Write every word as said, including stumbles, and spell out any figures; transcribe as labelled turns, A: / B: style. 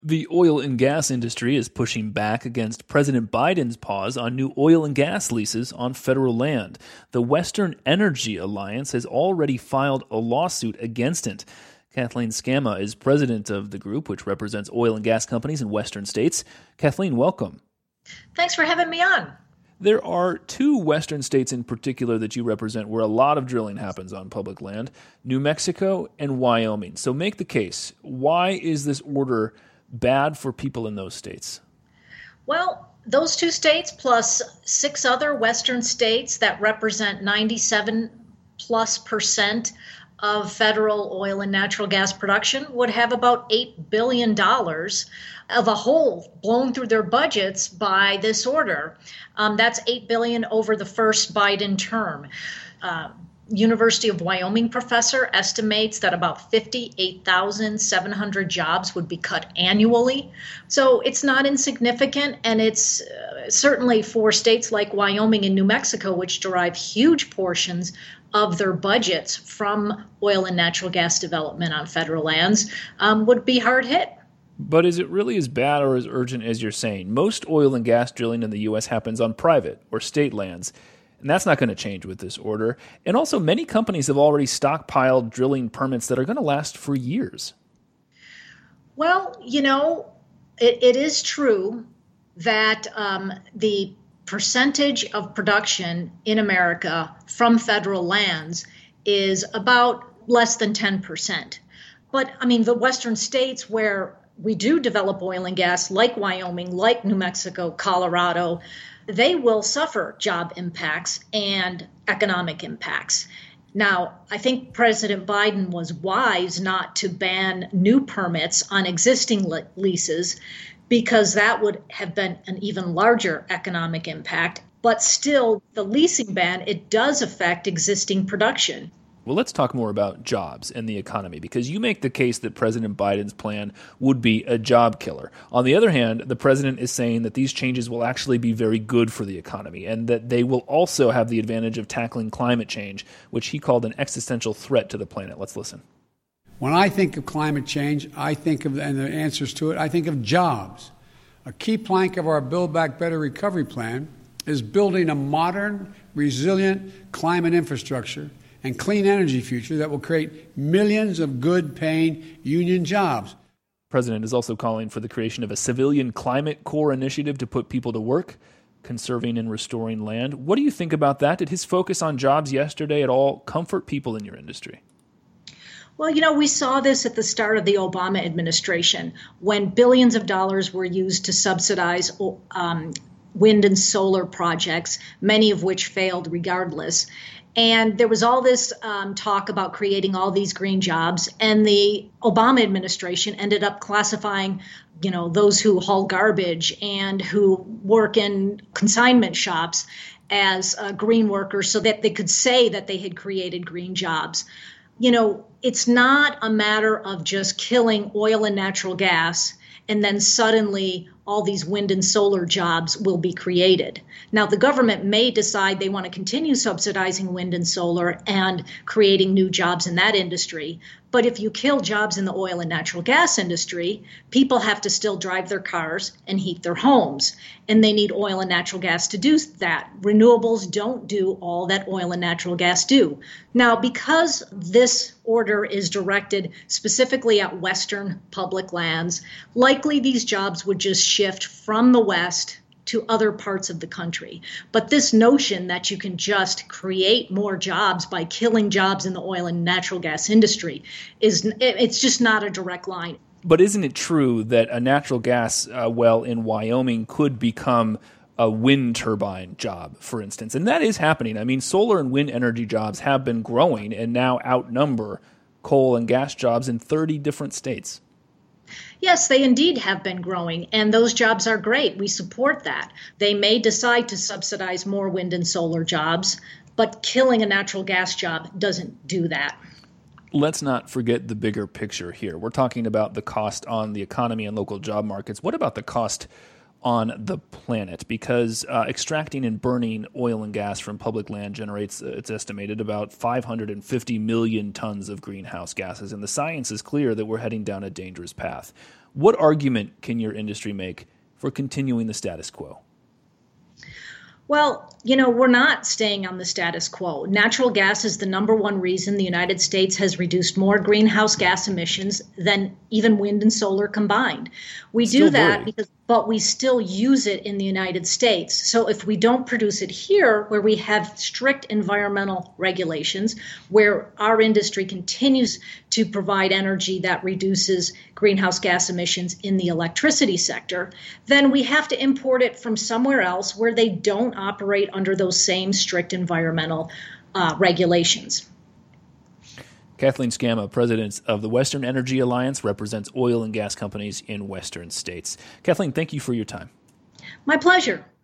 A: The oil and gas industry is pushing back against President Biden's pause on new oil and gas leases on federal land. The Western Energy Alliance has already filed a lawsuit against it. Kathleen Scamma is president of the group, which represents oil and gas companies in western states. Kathleen, welcome.
B: Thanks for having me on.
A: There are two western states in particular that you represent where a lot of drilling happens on public land, New Mexico and Wyoming. So make the case. Why is this order bad for people in those states?
B: Well, those two states plus six other western states that represent ninety-seven plus percent of federal oil and natural gas production would have about eight billion dollars of a hole blown through their budgets by this order. Um, that's eight billion dollars over the first Biden term. Uh, University of Wyoming professor estimates that about fifty-eight thousand seven hundred jobs would be cut annually. So it's not insignificant, and it's uh, certainly for states like Wyoming and New Mexico, which derive huge portions of their budgets from oil and natural gas development on federal lands, um, would be hard hit.
A: But is it really as bad or as urgent as you're saying? Most oil and gas drilling in the U S happens on private or state lands. And that's not going to change with this order. And also, many companies have already stockpiled drilling permits that are going to last for years.
B: Well, you know, it, it is true that um, the percentage of production in America from federal lands is about less than ten percent. But, I mean, the western states where we do develop oil and gas, like Wyoming, like New Mexico, Colorado, they will suffer job impacts and economic impacts. Now, I think President Biden was wise not to ban new permits on existing le- leases because that would have been an even larger economic impact. But still, the leasing ban, it does affect existing production.
A: Well, let's talk more about jobs and the economy, because you make the case that President Biden's plan would be a job killer. On the other hand, the president is saying that these changes will actually be very good for the economy and that they will also have the advantage of tackling climate change, which he called an existential threat to the planet. Let's listen.
C: When I think of climate change, I think of, and the answers to it, I think of jobs. A key plank of our Build Back Better recovery plan is building a modern, resilient climate infrastructure and clean energy future that will create millions of good-paying union jobs.
A: The president is also calling for the creation of a civilian climate corps initiative to put people to work, conserving and restoring land. What do you think about that? Did his focus on jobs yesterday at all comfort people in your industry?
B: Well, you know, we saw this at the start of the Obama administration when billions of dollars were used to subsidize um, wind and solar projects, many of which failed regardless. And there was all this um, talk about creating all these green jobs. And the Obama administration ended up classifying, you know, those who haul garbage and who work in consignment shops as uh, green workers so that they could say that they had created green jobs. You know, it's not a matter of just killing oil and natural gas and then suddenly all these wind and solar jobs will be created. Now, the government may decide they want to continue subsidizing wind and solar and creating new jobs in that industry. But if you kill jobs in the oil and natural gas industry, people have to still drive their cars and heat their homes. And they need oil and natural gas to do that. Renewables don't do all that oil and natural gas do. Now, because this order is directed specifically at Western public lands, likely these jobs would just shift from the West to other parts of the country. But this notion that you can just create more jobs by killing jobs in the oil and natural gas industry is it's just not a direct line.
A: But isn't it true that a natural gas uh, well in Wyoming could become a wind turbine job, for instance? And that is happening. I mean, solar and wind energy jobs have been growing and now outnumber coal and gas jobs in thirty different states.
B: Yes, they indeed have been growing, and those jobs are great. We support that. They may decide to subsidize more wind and solar jobs, but killing a natural gas job doesn't do that.
A: Let's not forget the bigger picture here. We're talking about the cost on the economy and local job markets. What about the cost on the planet? Because uh, extracting and burning oil and gas from public land generates, uh, it's estimated, about five hundred fifty million tons of greenhouse gases. And the science is clear that we're heading down a dangerous path. What argument can your industry make for continuing the status quo?
B: Well, you know, we're not staying on the status quo. Natural gas is the number one reason the United States has reduced more greenhouse gas emissions than even wind and solar combined. We
A: Still
B: do that
A: worry.
B: because, but we still use it in the United States. So if we don't produce it here, where we have strict environmental regulations, where our industry continues to provide energy that reduces greenhouse gas emissions in the electricity sector, then we have to import it from somewhere else where they don't operate under those same strict environmental uh, regulations.
A: Kathleen Scamma, president of the Western Energy Alliance, represents oil and gas companies in Western states. Kathleen, thank you for your time.
B: My pleasure.